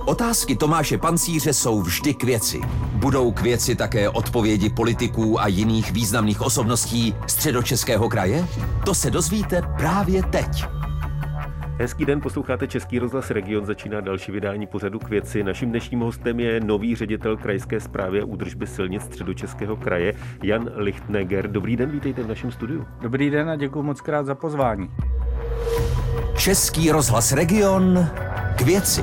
Otázky Tomáše Pancíře jsou vždy k věci. Budou k věci také odpovědi politiků a jiných významných osobností Středočeského kraje? To se dozvíte právě teď. Hezký den, posloucháte Český rozhlas Region, začíná další vydání pořadu K věci. Naším dnešním hostem je nový ředitel Krajské správy a údržby silnic Středočeského kraje, Jan Lichtneger. Dobrý den, vítejte v našem studiu. Dobrý den a děkuji moc krát za pozvání. Český rozhlas Region, K věci.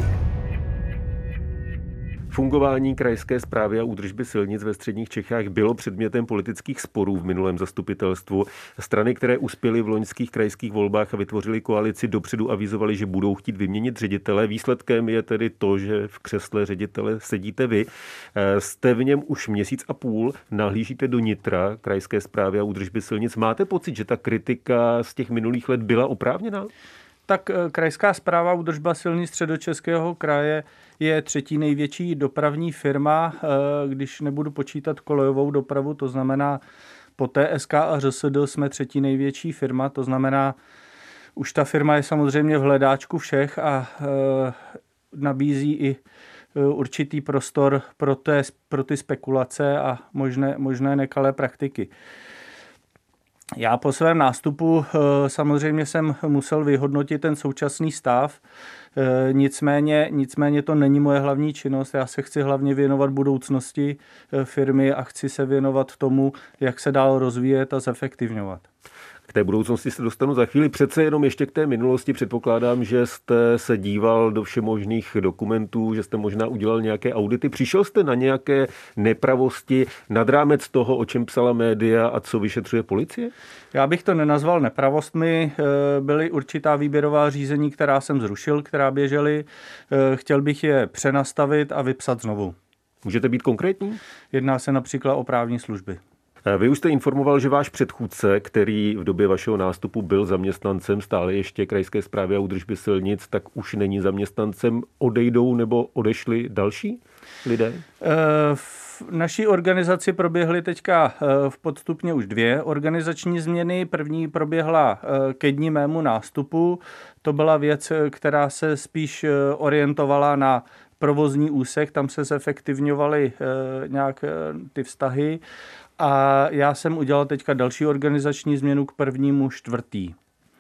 Fungování Krajské správy a údržby silnic ve středních Čechách bylo předmětem politických sporů v minulém zastupitelstvu. Strany, které uspěly v loňských krajských volbách a vytvořily koalici, dopředu avizovaly, že budou chtít vyměnit ředitele. Výsledkem je tedy to, že v křesle ředitele sedíte vy. Jste v něm už měsíc a půl, nahlížíte do nitra Krajské správy a údržby silnic. Máte pocit, že ta kritika z těch minulých let byla oprávněná? Tak Krajská správa údržba silnic Středočeského kraje je třetí největší dopravní firma, když nebudu počítat kolejovou dopravu, to znamená po TSK a ŘSD jsme třetí největší firma, to znamená, už ta firma je samozřejmě v hledáčku všech a nabízí i určitý prostor pro ty spekulace a možné nekalé praktiky. Já po svém nástupu samozřejmě jsem musel vyhodnotit ten současný stav, nicméně to není moje hlavní činnost. Já se chci hlavně věnovat budoucnosti firmy a chci se věnovat tomu, jak se dál rozvíjet a zefektivňovat. K té budoucnosti se dostanu za chvíli. Přece jenom ještě k té minulosti předpokládám, že jste se díval do všemožných dokumentů, že jste možná udělal nějaké audity. Přišel jste na nějaké nepravosti nad rámec toho, o čem psala média a co vyšetřuje policie? Já bych to nenazval nepravostmi. Byly určitá výběrová řízení, která jsem zrušil, která běžely. Chtěl bych je přenastavit a vypsat znovu. Můžete být konkrétní? Jedná se například o právní služby. Vy už jste informoval, že váš předchůdce, který v době vašeho nástupu byl zaměstnancem stále ještě Krajské správy a údržby silnic, tak už není zaměstnancem. Odejdou nebo odešli další lidé? V naší organizaci proběhly teďka v podstupně už 2 organizační změny. První proběhla ke dni mému nástupu. To byla věc, která se spíš orientovala na provozní úsek, tam se zefektivňovaly nějak ty vztahy. A já jsem udělal teďka další organizační změnu k 1.4.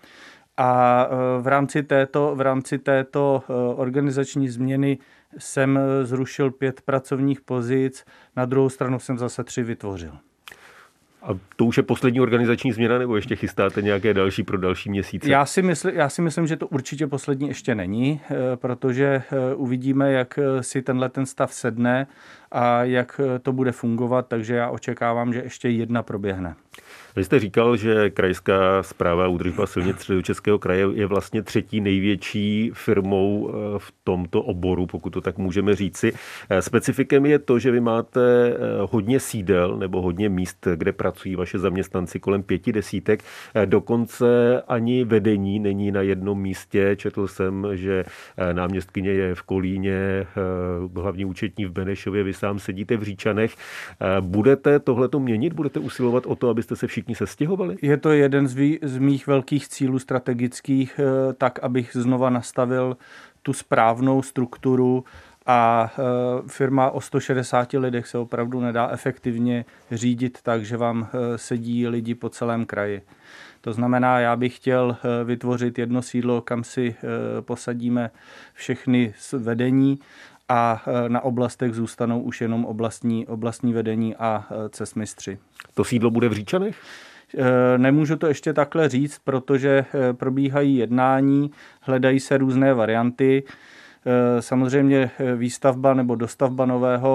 A v rámci této organizační změny jsem zrušil 5 pracovních pozic, na druhou stranu jsem zase 3 vytvořil. A to už je poslední organizační změna, nebo ještě chystáte nějaké další pro další měsíce? Já si myslím, že to určitě poslední ještě není, protože uvidíme, jak si ten stav sedne a jak to bude fungovat, takže já očekávám, že ještě 1 proběhne. Vy jste říkal, že Krajská správa a údržba silnic Středočeského kraje je vlastně třetí největší firmou v tomto oboru, pokud to tak můžeme říci. Specifikem je to, že vy máte hodně sídel nebo hodně míst, kde pracují vaše zaměstnanci, kolem 50. Dokonce ani vedení není na jednom místě. Četl jsem, že náměstkyně je v Kolíně, hlavní účetní v Benešově, vy sám sedíte v Říčanech. Budete tohleto měnit? Budete usilovat o to, abyste se všichni sestěhovali? Je to jeden z mých velkých cílů strategických, tak abych znova nastavil tu správnou strukturu a firma o 160 lidech se opravdu nedá efektivně řídit tak, že vám sedí lidi po celém kraji. To znamená, já bych chtěl vytvořit jedno sídlo, kam si posadíme všechny vedení a na oblastech zůstanou už jenom oblastní vedení a cestmistři. To sídlo bude v Říčanech? Nemůžu to ještě takhle říct, protože probíhají jednání, hledají se různé varianty. Samozřejmě výstavba nebo dostavba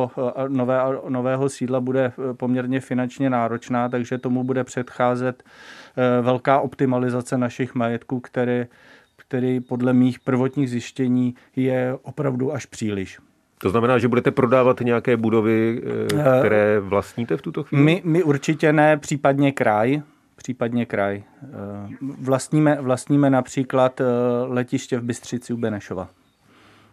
nového sídla bude poměrně finančně náročná, takže tomu bude předcházet velká optimalizace našich majetků, který podle mých prvotních zjištění je opravdu až příliš. To znamená, že budete prodávat nějaké budovy, které vlastníte v tuto chvíli? My určitě ne, případně kraj. Vlastníme například letiště v Bystřici u Benešova.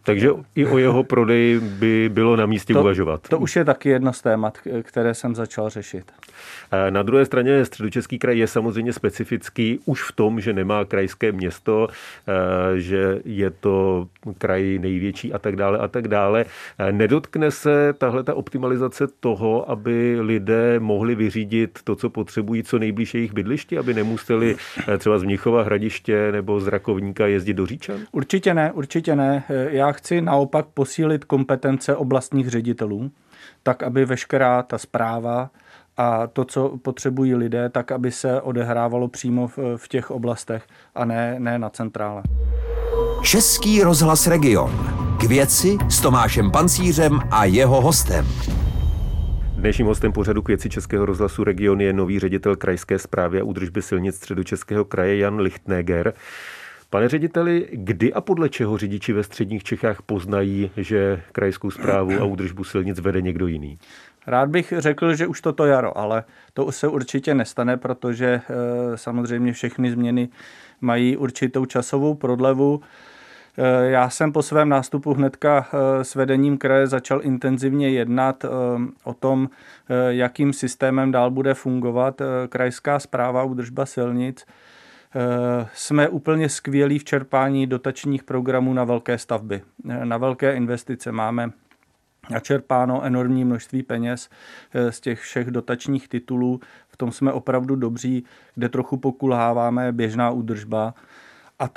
Takže i o jeho prodeji by bylo na místě uvažovat. To už je taky jedno z témat, které jsem začal řešit. Na druhé straně Středočeský kraj je samozřejmě specifický už v tom, že nemá krajské město, že je to kraj největší a tak dále a tak dále. Nedotkne se tahleta optimalizace toho, aby lidé mohli vyřídit to, co potřebují, co nejblíž jejich bydlišti, aby nemuseli třeba z Mnichova, Hradiště nebo z Rakovníka jezdit do Říčan? Určitě ne. Já chci naopak posílit kompetence oblastních ředitelů, tak aby veškerá ta správa a to, co potřebují lidé, tak aby se odehrávalo přímo v těch oblastech a ne na centrále. Český rozhlas Region. K věci s Tomášem Pancířem a jeho hostem. Dnešním hostem pořadu K věci Českého rozhlasu Region je nový ředitel krajské správy a údržby silnic Středočeského kraje Jan Lichtneger. Pane řediteli, kdy a podle čeho řidiči ve středních Čechách poznají, že krajskou správu a údržbu silnic vede někdo jiný? Rád bych řekl, že už toto jaro, ale to se určitě nestane, protože samozřejmě všechny změny mají určitou časovou prodlevu. Já jsem po svém nástupu hnedka s vedením kraje začal intenzivně jednat o tom, jakým systémem dál bude fungovat krajská správa a údržba silnic. Jsme úplně skvělí v čerpání dotačních programů na velké stavby. Na velké investice máme načerpáno enormní množství peněz z těch všech dotačních titulů. V tom jsme opravdu dobří, kde trochu pokulháváme běžná údržba a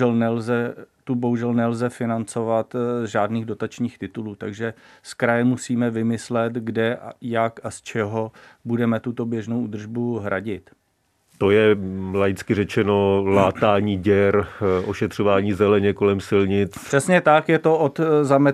tu bohužel nelze financovat z žádných dotačních titulů. Takže z kraje musíme vymyslet, kde, jak a z čeho budeme tuto běžnou údržbu hradit. To je laicky řečeno látání děr, ošetřování zeleně kolem silnic. Přesně tak, je to od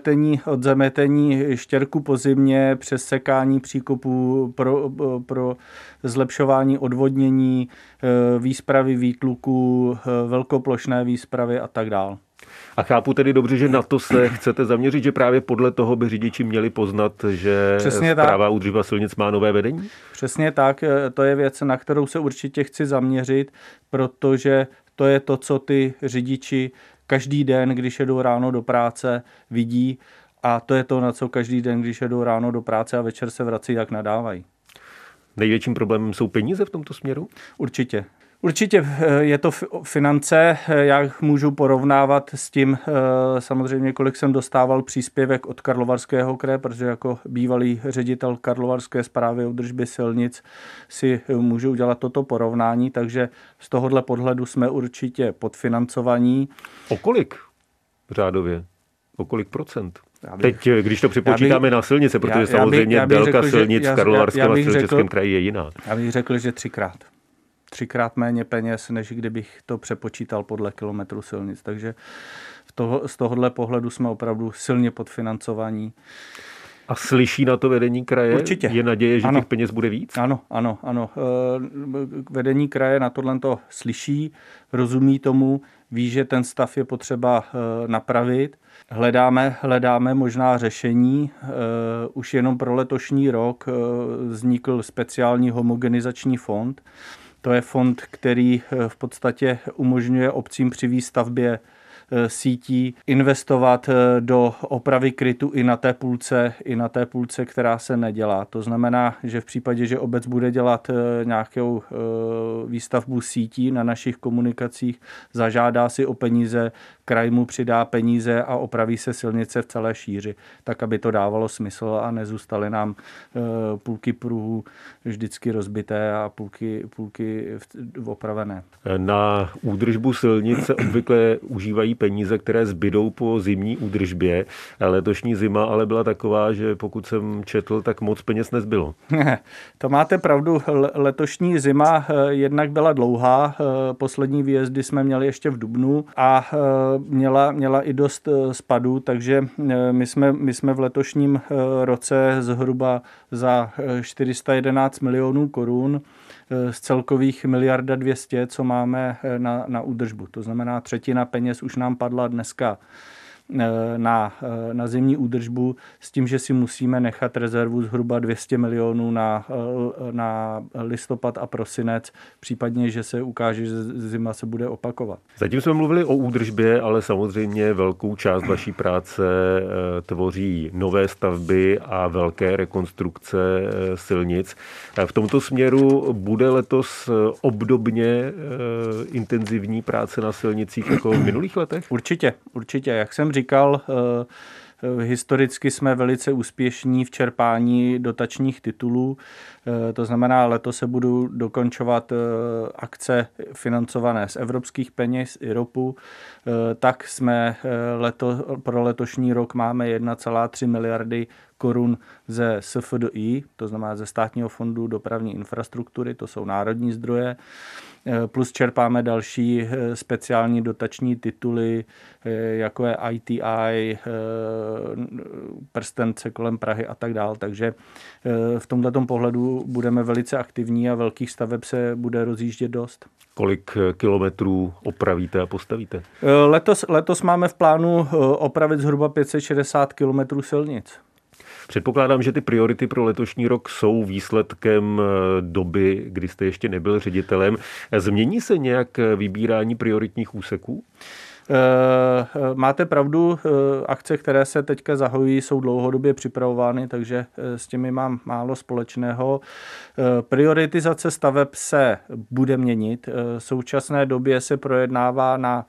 zametení štěrku po zimě, přes sekání příkopů pro zlepšování odvodnění, výspravy výtluků, velkoplošné výspravy a tak dále. A chápu tedy dobře, že na to se chcete zaměřit, že právě podle toho by řidiči měli poznat, že správa a údržba silnic má nové vedení? Přesně tak, to je věc, na kterou se určitě chci zaměřit, protože to je to, co ty řidiči každý den, když jedou ráno do práce, vidí a to je to, na co každý den, když jedou ráno do práce a večer se vrací, jak nadávají. Největším problémem jsou peníze v tomto směru? Určitě. Určitě je to finance, jak můžu porovnávat s tím samozřejmě, kolik jsem dostával příspěvek od Karlovarského kraje, protože jako bývalý ředitel Karlovarské správy údržby silnic si můžu udělat toto porovnání, takže z tohohle pohledu jsme určitě podfinancovaní. O kolik řádově? O kolik procent? Teď, když to připočítáme na silnice, protože samozřejmě délka silnic v Karlovarském a Středočeském kraji je jiná. Já bych řekl, že třikrát méně peněz, než kdybych to přepočítal podle kilometru silnic. Takže z tohohle pohledu jsme opravdu silně podfinancovaní. A slyší na to vedení kraje? Určitě. Je naděje, že těch peněz bude víc? Ano. Vedení kraje na tohle to slyší, rozumí tomu, ví, že ten stav je potřeba napravit. Hledáme možná řešení. Už jenom pro letošní rok vznikl speciální homogenizační fond. To je fond, který v podstatě umožňuje obcím při výstavbě sítí investovat do opravy krytu i na té půlce, která se nedělá. To znamená, že v případě, že obec bude dělat nějakou výstavbu sítí na našich komunikacích, zažádá si o peníze, kraj mu přidá peníze a opraví se silnice v celé šíři, tak aby to dávalo smysl a nezůstaly nám půlky pruhů vždycky rozbité a půlky opravené. Na údržbu silnic se obvykle užívají peníze, které zbydou po zimní údržbě. Letošní zima ale byla taková, že pokud jsem četl, tak moc peněz nezbylo. To máte pravdu. Letošní zima jednak byla dlouhá. Poslední výjezdy jsme měli ještě v dubnu a měla i dost spadů, takže my jsme v letošním roce zhruba za 411 milionů korun z celkových 1 200 000, co máme na údržbu. To znamená, třetina peněz už nám padla dneska na zimní údržbu s tím, že si musíme nechat rezervu zhruba 200 milionů na listopad a prosinec, případně, že se ukáže, že zima se bude opakovat. Zatím jsme mluvili o údržbě, ale samozřejmě velkou část vaší práce tvoří nové stavby a velké rekonstrukce silnic. V tomto směru bude letos obdobně intenzivní práce na silnicích jako v minulých letech? Určitě. Jak jsem říkal, historicky jsme velice úspěšní v čerpání dotačních titulů. To znamená, letos se budou dokončovat akce financované z evropských peněz IROPu. Tak jsme pro letošní rok máme 1,3 miliardy korun ze SFDI, to znamená ze Státního fondu dopravní infrastruktury, to jsou národní zdroje, plus čerpáme další speciální dotační tituly, jako je ITI, prstence kolem Prahy a tak dále. Takže v tomto pohledu budeme velice aktivní a velkých staveb se bude rozjíždět dost. Kolik kilometrů opravíte a postavíte? Letos máme v plánu opravit zhruba 560 kilometrů silnic. Předpokládám, že ty priority pro letošní rok jsou výsledkem doby, kdy jste ještě nebyl ředitelem. Změní se nějak vybírání prioritních úseků? Máte pravdu, akce, které se teďka zahojí, jsou dlouhodobě připravovány, takže s těmi mám málo společného. Prioritizace staveb se bude měnit. V současné době se projednává na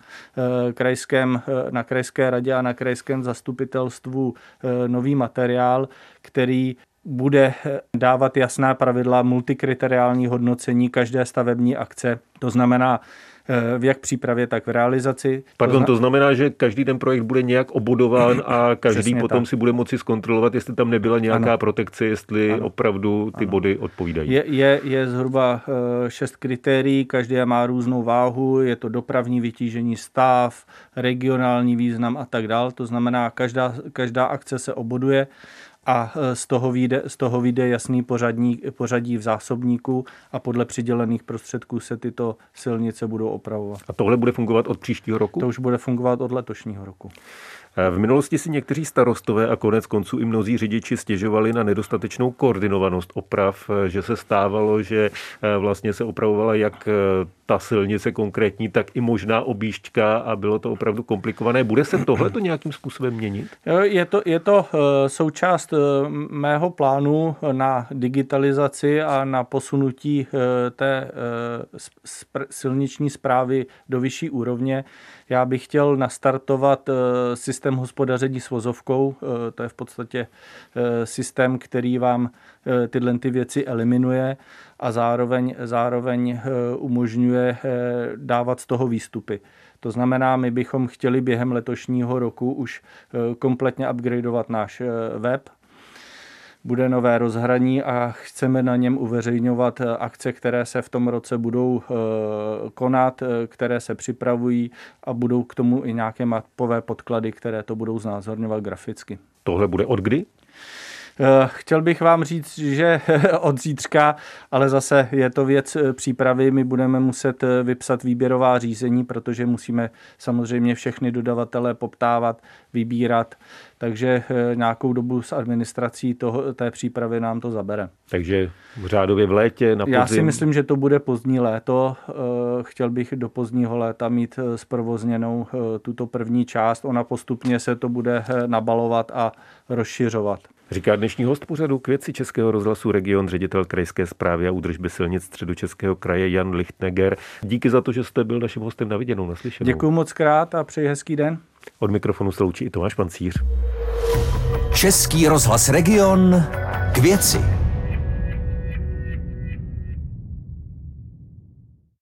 krajské radě a na krajském zastupitelstvu nový materiál, který bude dávat jasná pravidla multikriteriální hodnocení každé stavební akce. To znamená, v jak přípravě, tak v realizaci. To znamená, že každý ten projekt bude nějak obodován a každý potom si bude moci zkontrolovat, jestli tam nebyla nějaká protekce, jestli opravdu ty body odpovídají. Je zhruba 6 kritérií, každé má různou váhu, je to dopravní vytížení stav, regionální význam a tak dál. To znamená, každá akce se oboduje a z toho vyjde jasný pořadí v zásobníku a podle přidělených prostředků se tyto silnice budou opravovat. A tohle bude fungovat od příštího roku? To už bude fungovat od letošního roku. V minulosti si někteří starostové a konec konců i mnozí řidiči stěžovali na nedostatečnou koordinovanost oprav, že se stávalo, že vlastně se opravovala jak ta silnice konkrétní, tak i možná objížďka a bylo to opravdu komplikované. Bude se tohleto nějakým způsobem měnit? Je to součást mého plánu na digitalizaci a na posunutí té silniční správy do vyšší úrovně. Já bych chtěl nastartovat systém hospodaření s vozovkou. To je v podstatě systém, který vám tyhle věci eliminuje a zároveň umožňuje dávat z toho výstupy. To znamená, my bychom chtěli během letošního roku už kompletně upgradeovat náš web. Bude nové rozhraní a chceme na něm uveřejňovat akce, které se v tom roce budou konat, které se připravují a budou k tomu i nějaké mapové podklady, které to budou znázorňovat graficky. Tohle bude od kdy? Chtěl bych vám říct, že od zítřka, ale zase je to věc přípravy. My budeme muset vypsat výběrová řízení, protože musíme samozřejmě všechny dodavatele poptávat, vybírat, takže nějakou dobu s administrací té přípravy nám to zabere. Takže řádově v létě, na podzim? Já si myslím, že to bude pozdní léto. Chtěl bych do pozdního léta mít zprovozněnou tuto první část. Ona postupně se to bude nabalovat a rozšiřovat. Říká dnešní host pořadu K věci Českého rozhlasu Region, ředitel krajské správy a údržby silnic Středočeského kraje Jan Lichtneger. Díky za to, že jste byl naším hostem, na viděnou, naslyšenou. Děkuji moc krát a přeji hezký den. Od mikrofonu se loučí i Tomáš Pancíř. Český rozhlas Region, K věci.